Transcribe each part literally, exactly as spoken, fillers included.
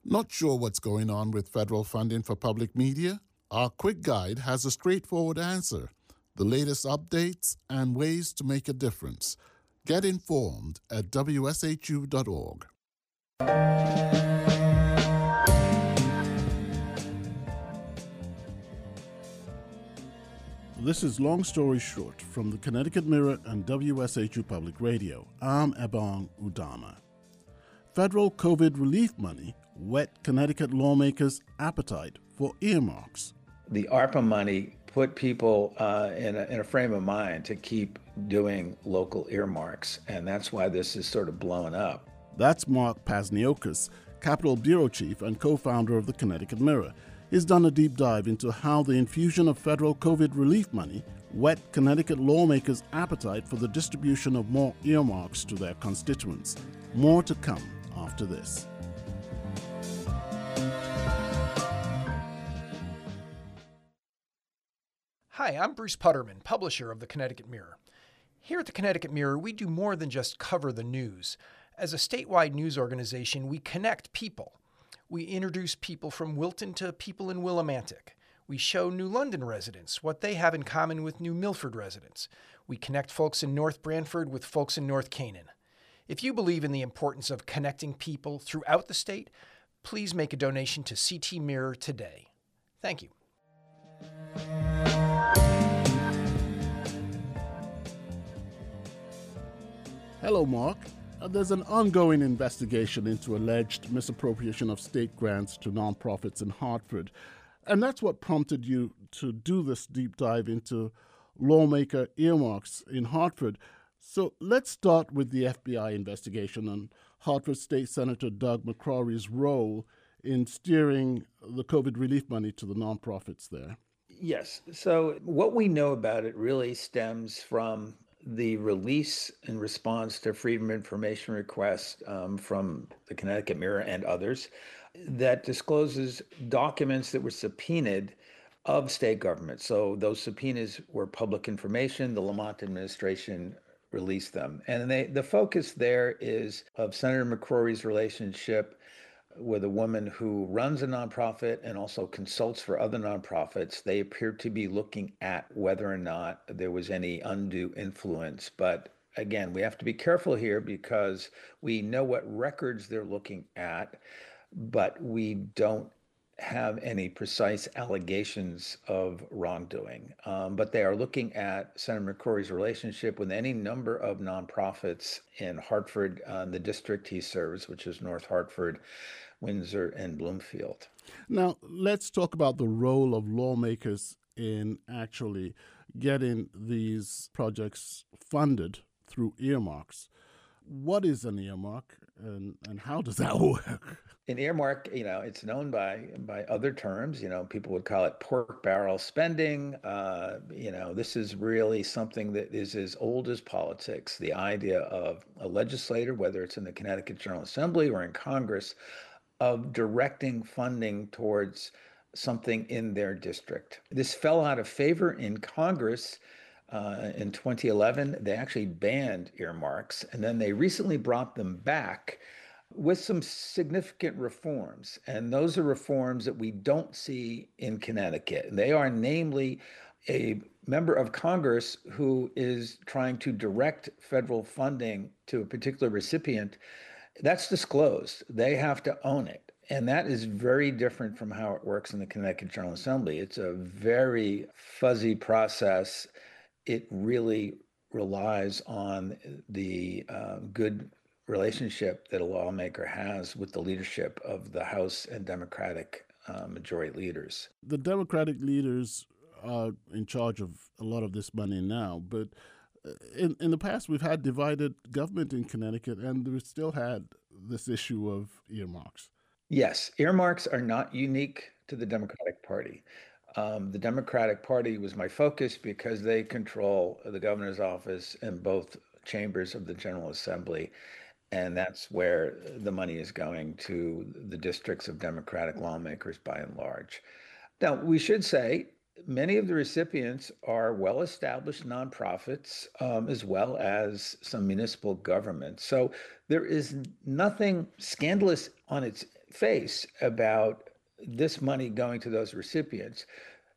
Not sure what's going on with federal funding for public media? Our quick guide has a straightforward answer, the latest updates, and ways to make a difference. Get informed at W S H U dot org. This is Long Story Short from the Connecticut Mirror and W S H U Public Radio. I'm Ebong Udama. Federal COVID relief money whet Connecticut lawmakers' appetite for earmarks. The ARPA money put people uh, in, a, in a frame of mind to keep doing local earmarks, and that's why this is sort of blown up. That's Mark Pazniokas, Capitol Bureau Chief and co-founder of the Connecticut Mirror. He's done a deep dive into how the infusion of federal COVID relief money whet Connecticut lawmakers' appetite for the distribution of more earmarks to their constituents. More to come after this. Hi, I'm Bruce Putterman, publisher of the Connecticut Mirror. Here at the Connecticut Mirror, we do more than just cover the news. As a statewide news organization, we connect people. We introduce people from Wilton to people in Willimantic. We show New London residents what they have in common with New Milford residents. We connect folks in North Branford with folks in North Canaan. If you believe in the importance of connecting people throughout the state, please make a donation to C T Mirror today. Thank you. Hello, Mark. Uh, there's an ongoing investigation into alleged misappropriation of state grants to nonprofits in Hartford. And that's what prompted you to do this deep dive into lawmaker earmarks in Hartford. So let's start with the F B I investigation on Hartford State Senator Doug McCrory's role in steering the COVID relief money to the nonprofits there. Yes. So what we know about it really stems from the release in response to Freedom of Information requests um, from the Connecticut Mirror and others that discloses documents that were subpoenaed of state government. So those subpoenas were public information. The Lamont administration released them. And they, the focus there is of Senator McCrory's relationship with a woman who runs a nonprofit and also consults for other nonprofits. They appear to be looking at whether or not there was any undue influence. But again, we have to be careful here because we know what records they're looking at, but we don't have any precise allegations of wrongdoing. Um, but they are looking at Senator McCrory's relationship with any number of nonprofits in Hartford, uh, the district he serves, which is North Hartford, Windsor, and Bloomfield. Now, let's talk about the role of lawmakers in actually getting these projects funded through earmarks. What is an earmark and, and how does that work? An earmark, you know, it's known by by other terms. You know, people would call it pork barrel spending. Uh, you know, this is really something that is as old as politics. The idea of a legislator, whether it's in the Connecticut General Assembly or in Congress, of directing funding towards something in their district. This fell out of favor in Congress. Uh, in twenty eleven, they actually banned earmarks, and then they recently brought them back with some significant reforms. And those are reforms that we don't see in Connecticut. They are namely a member of Congress who is trying to direct federal funding to a particular recipient. That's disclosed. They have to own it. And that is very different from how it works in the Connecticut General Assembly. It's a very fuzzy process. It really relies on the uh, good relationship that a lawmaker has with the leadership of the House and Democratic uh, majority leaders. The Democratic leaders are in charge of a lot of this money now, but in, in the past we've had divided government in Connecticut, and we still had this issue of earmarks. Yes, earmarks are not unique to the Democratic Party. Um, the Democratic Party was my focus because they control the governor's office and both chambers of the General Assembly. And that's where the money is going, to the districts of Democratic lawmakers by and large. Now, we should say many of the recipients are well-established nonprofits, um, as well as some municipal governments. So there is nothing scandalous on its face about this money going to those recipients.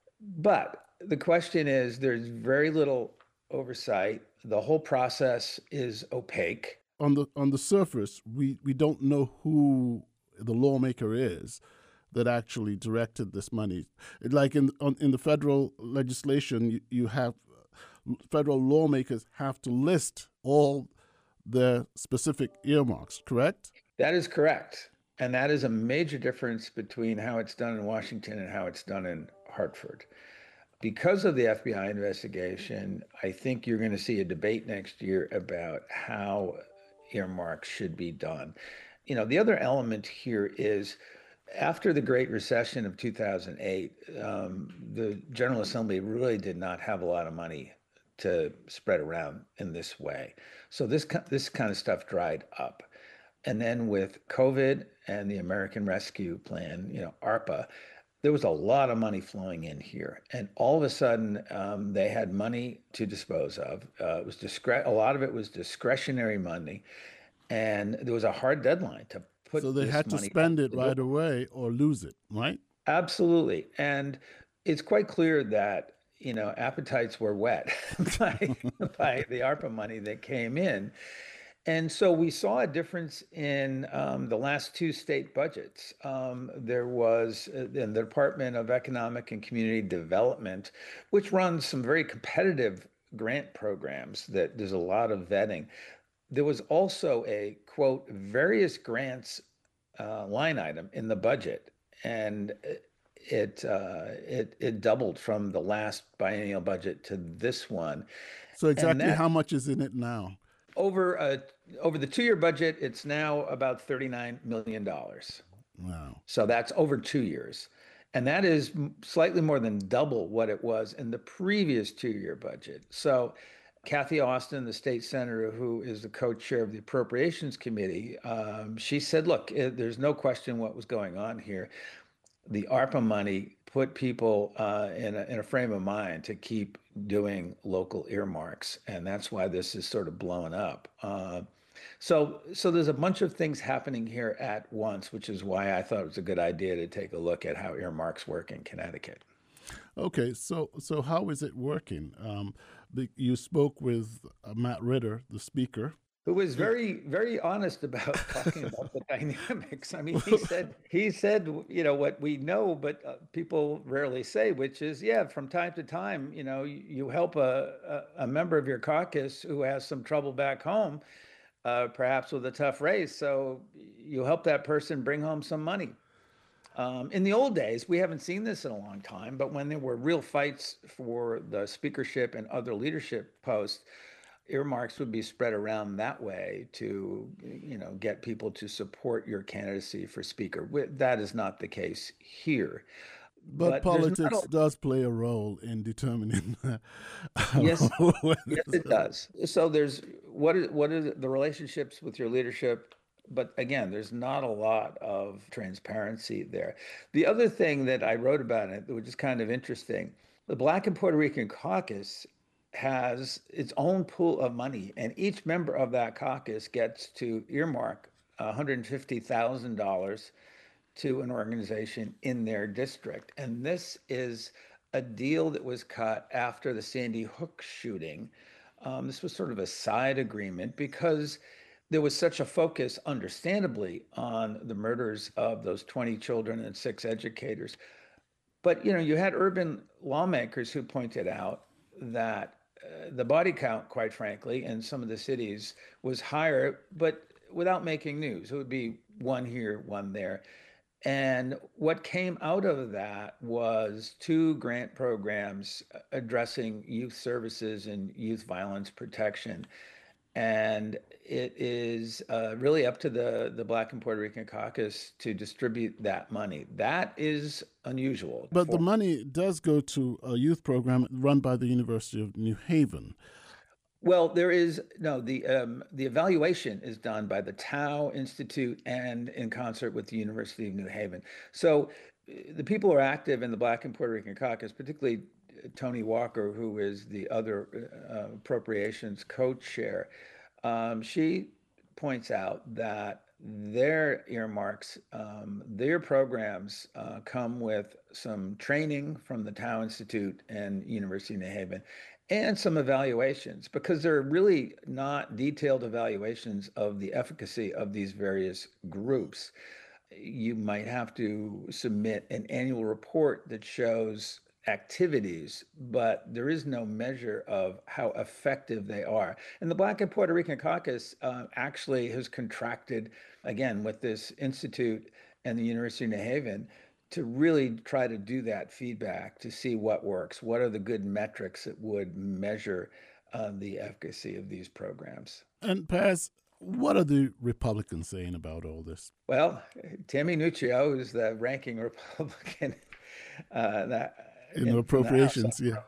But the question is, there's very little oversight. The whole process is opaque. On the on the surface, we, we don't know who the lawmaker is that actually directed this money. Like in on, in the federal legislation, you, you have federal lawmakers have to list all their specific earmarks, correct? That is correct. And that is a major difference between how it's done in Washington and how it's done in Hartford. Because of the F B I investigation, I think you're going to see a debate next year about how earmarks should be done. You know, the other element here is after the Great Recession of two thousand eight, um, the General Assembly really did not have a lot of money to spread around in this way. So this this kind of stuff dried up. And then with COVID and the American Rescue Plan, you know, ARPA, there was a lot of money flowing in here. And all of a sudden, um, they had money to dispose of. Uh, it was discre- a lot of it was discretionary money. And there was a hard deadline to put So they this had to money spend out it the right door. away or lose it, right? Absolutely. And it's quite clear that, you know, appetites were wet by, by the ARPA money that came in. And so we saw a difference in um, the last two state budgets. Um, there was uh, in the Department of Economic and Community Development, which runs some very competitive grant programs that there's a lot of vetting. There was also a, quote, various grants uh, line item in the budget. And it, uh, it, it doubled from the last biennial budget to this one. So And exactly that how much is in it now? over uh, over the two-year budget, it's now about thirty-nine million dollars. Wow. So that's over two years. And that is m- slightly more than double what it was in the previous two-year budget. So Kathy Austin, the state senator who is the co-chair of the Appropriations Committee, um, she said, look, eh, there's no question what was going on here. The ARPA money put people uh, in, a, in a frame of mind to keep doing local earmarks. And that's why this is sort of blown up. Uh, so, so there's a bunch of things happening here at once, which is why I thought it was a good idea to take a look at how earmarks work in Connecticut. Okay, so so how is it working? Um, the, you spoke with uh, Matt Ritter, the speaker. Who was very, very honest about talking about the dynamics. I mean, he said, he said, you know, what we know, but uh, people rarely say, which is, yeah, from time to time, you know, you, you help a, a, a member of your caucus who has some trouble back home, uh, perhaps with a tough race. So you help that person bring home some money. Um, in the old days, we haven't seen this in a long time, but when there were real fights for the speakership and other leadership posts, earmarks would be spread around that way to, you know, get people to support your candidacy for speaker. That is not the case here. But, But there's not politics a, does play a role in determining. yes, when yes, it's- it does. So there's what is what are the relationships with your leadership? But again, there's not a lot of transparency there. The other thing that I wrote about it, which is kind of interesting, the Black and Puerto Rican Caucus has its own pool of money, and each member of that caucus gets to earmark one hundred fifty thousand dollars to an organization in their district. And this is a deal that was cut after the Sandy Hook shooting. Um, this was sort of a side agreement because there was such a focus, understandably, on the murders of those twenty children and six educators. But you know, you had urban lawmakers who pointed out that uh, the body count, quite frankly, in some of the cities was higher, but without making news. It would be one here, one there. And what came out of that was two grant programs addressing youth services and youth violence protection. And it is uh, really up to the, the Black and Puerto Rican Caucus to distribute that money. That is unusual. But the for- money does go to a youth program run by the University of New Haven. Well, there is no the um, the evaluation is done by the Tao Institute and in concert with the University of New Haven. So uh, the people who are active in the Black and Puerto Rican Caucus, particularly uh, Tony Walker, who is the other uh, appropriations co-chair, um, she points out that their earmarks, um, their programs uh, come with some training from the Tao Institute and University of New Haven and some evaluations, because they're really not detailed evaluations of the efficacy of these various groups. You might have to submit an annual report that shows activities, but there is no measure of how effective they are. And the Black and Puerto Rican Caucus uh, actually has contracted, again, with this institute and the University of New Haven, to really try to do that feedback to see what works. What are the good metrics that would measure uh, the efficacy of these programs? And Paz, what are the Republicans saying about all this? Well, Tammy Nuccio, who's the ranking Republican uh, that, in, in appropriations, yeah.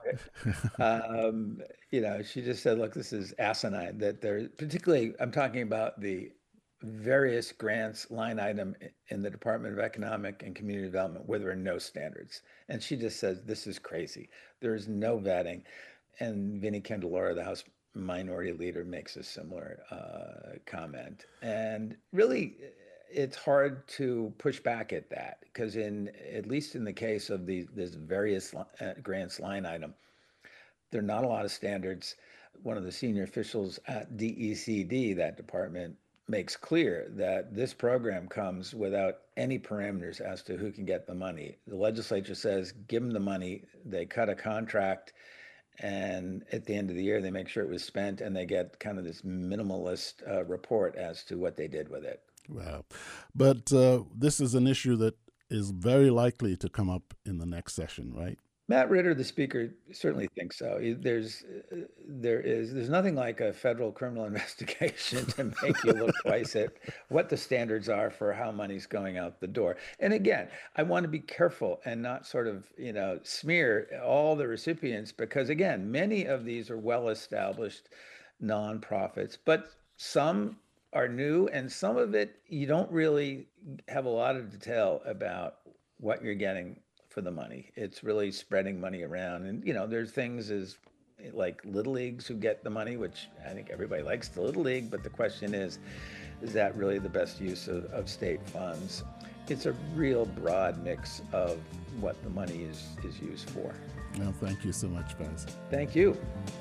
um, you know, she just said, look, this is asinine, that there, particularly, I'm talking about the various grants line item in the Department of Economic and Community Development where there are no standards. And she just says, this is crazy. There is no vetting. And Vinnie Candelora, the House Minority Leader, makes a similar uh, comment. And really, it's hard to push back at that, because in, at least in the case of the, this various uh, grants line item, there are not a lot of standards. One of the senior officials at D E C D, that department, makes clear that this program comes without any parameters as to who can get the money. The legislature says, give them the money. They cut a contract, and at the end of the year, they make sure it was spent, and they get kind of this minimalist uh, report as to what they did with it. Wow. But uh, this is an issue that is very likely to come up in the next session, right? Matt Ritter, the speaker, certainly thinks so. There's, there is, there's nothing like a federal criminal investigation to make you look twice at what the standards are for how money's going out the door. And again, I want to be careful and not sort of, you know, smear all the recipients, because again, many of these are well-established nonprofits, but some are new, and some of it you don't really have a lot of detail about what you're getting for the money. It's really spreading money around. And, you know, there's things as like Little Leagues who get the money, which I think everybody likes the Little League, but the question is, is that really the best use of, of state funds? It's a real broad mix of what the money is, is used for. Well, thank you so much, Paz. Thank you.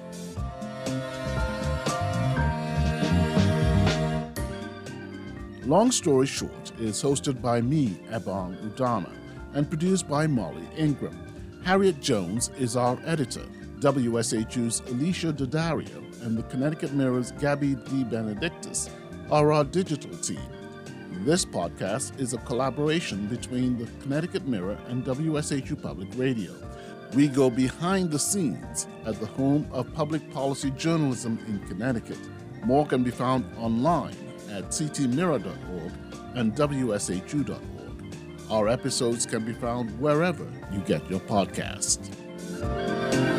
Long Story Short is hosted by me, Ebong Udama, and produced by Molly Ingram. Harriet Jones is our editor. W S H U's Alicia Daddario and the Connecticut Mirror's Gabby D. Benedictus are our digital team. This podcast is a collaboration between the Connecticut Mirror and W S H U Public Radio. We go behind the scenes at the home of public policy journalism in Connecticut. More can be found online at c t mirror dot org and w s h u dot org. Our episodes can be found wherever you get your podcasts.